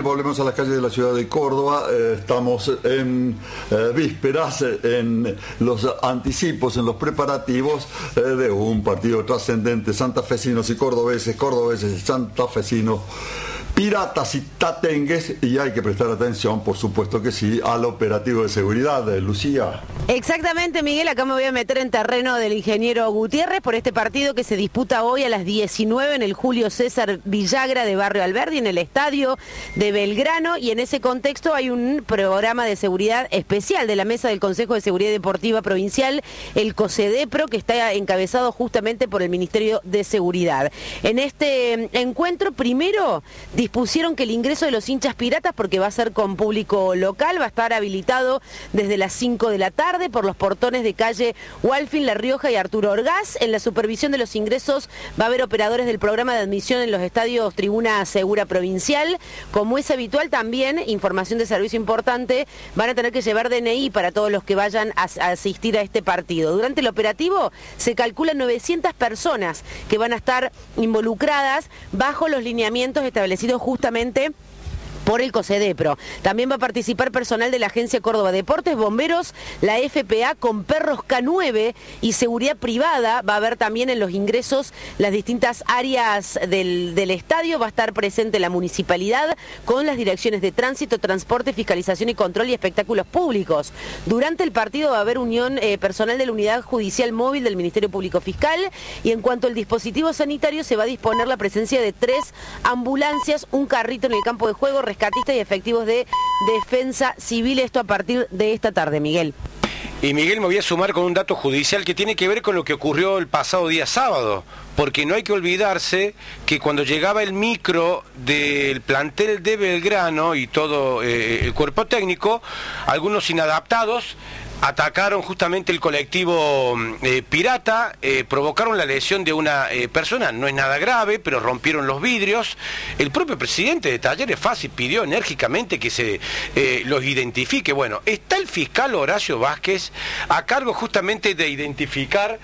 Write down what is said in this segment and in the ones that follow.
volvemos a las calles de la ciudad de Córdoba. Estamos en vísperas, en los anticipos, en los preparativos de un partido trascendente. Santafesinos y cordobeses, cordobeses y santafesinos, piratas y tatengues, y hay que prestar atención, por supuesto que sí, al operativo de seguridad. Lucía. Exactamente, Miguel, acá me voy a meter en terreno del ingeniero Gutiérrez por este partido que se disputa hoy a las 19 en el Julio César Villagra de Barrio Alberdi, en el estadio de Belgrano, y en ese contexto hay un programa de seguridad especial de la Mesa del Consejo de Seguridad Deportiva Provincial, el COSEDEPRO, que está encabezado justamente por el Ministerio de Seguridad. En este encuentro, primero, dispusieron que el ingreso de los hinchas piratas, porque va a ser con público local, va a estar habilitado desde las 5 de la tarde por los portones de calle Walfin, La Rioja y Arturo Orgaz. En la supervisión de los ingresos va a haber operadores del programa de admisión en los estadios Tribuna Segura Provincial. Como es habitual también, información de servicio importante, van a tener que llevar DNI para todos los que vayan a asistir a este partido. Durante el operativo se calculan 900 personas que van a estar involucradas bajo los lineamientos establecidos justamente por el COSEDEPRO. También va a participar personal de la Agencia Córdoba Deportes, bomberos, la FPA con perros K9 y seguridad privada. Va a haber también en los ingresos las distintas áreas del estadio. Va a estar presente la municipalidad con las direcciones de tránsito, transporte, fiscalización y control y espectáculos públicos. Durante el partido va a haber unión personal de la Unidad Judicial Móvil del Ministerio Público Fiscal, y en cuanto al dispositivo sanitario se va a disponer la presencia de 3 ambulancias, un carrito en el campo de juego, rescatistas y efectivos de defensa civil. Esto a partir de esta tarde, Miguel. Y Miguel, me voy a sumar con un dato judicial que tiene que ver con lo que ocurrió el pasado día sábado, porque no hay que olvidarse que cuando llegaba el micro del plantel de Belgrano y todo el cuerpo técnico, algunos inadaptados atacaron justamente el colectivo pirata, provocaron la lesión de una persona, no es nada grave, pero rompieron los vidrios. El propio presidente de Talleres Fasi pidió enérgicamente que se los identifique. Bueno, está el fiscal Horacio Vázquez a cargo justamente de identificar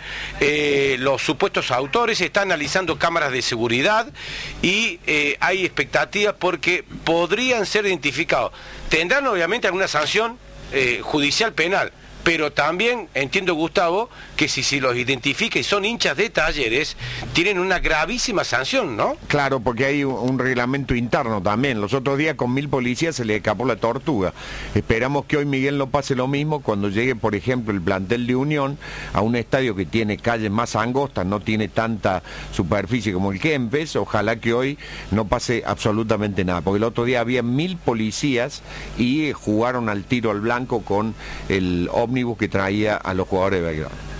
los supuestos autores, está analizando cámaras de seguridad y hay expectativas porque podrían ser identificados. Tendrán obviamente alguna sanción judicial penal, pero también entiendo, Gustavo, que si los identifica y son hinchas de Talleres, tienen una gravísima sanción, ¿no? Claro, porque hay un reglamento interno también. Los otros días con 1000 policías se le escapó la tortuga. Esperamos que hoy Miguel no pase lo mismo cuando llegue, por ejemplo, el plantel de Unión a un estadio que tiene calles más angostas, no tiene tanta superficie como el Kempes. Ojalá que hoy no pase absolutamente nada, porque el otro día había 1000 policías y jugaron al tiro al blanco con el ómnibus que traía a los jugadores de Belgrano.